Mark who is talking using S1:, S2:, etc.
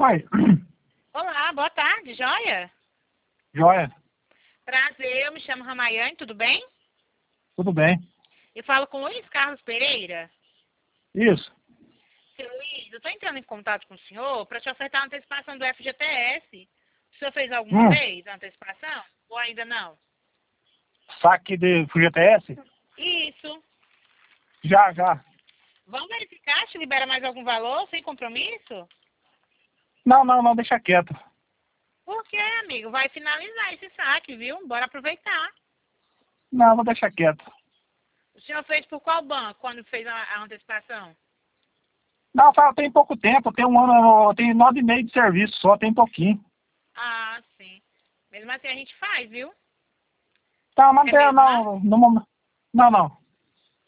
S1: Oi.
S2: Olá, boa tarde, joia?
S1: Joia.
S2: Prazer, eu me chamo Ramayane, tudo bem?
S1: Tudo bem.
S2: Eu falo com Luiz Carlos Pereira.
S1: Isso.
S2: Seu Luiz, eu estou entrando em contato com o senhor para te ofertar a antecipação do FGTS. O senhor fez alguma vez a antecipação? Ou ainda não?
S1: Saque de FGTS?
S2: Isso.
S1: Já.
S2: Vamos verificar se libera mais algum valor sem compromisso?
S1: Não, deixa quieto.
S2: Por quê, amigo? Vai finalizar esse saque, viu? Bora aproveitar.
S1: Não, vou deixar quieto.
S2: O senhor fez por qual banco quando fez a antecipação?
S1: Não, tem pouco tempo, tem 1 ano, tem 9 meses de serviço só, tem pouquinho.
S2: Ah, sim. Mesmo assim a gente faz, viu?
S1: Tá, mas
S2: É mesmo,
S1: não, no momento. Não.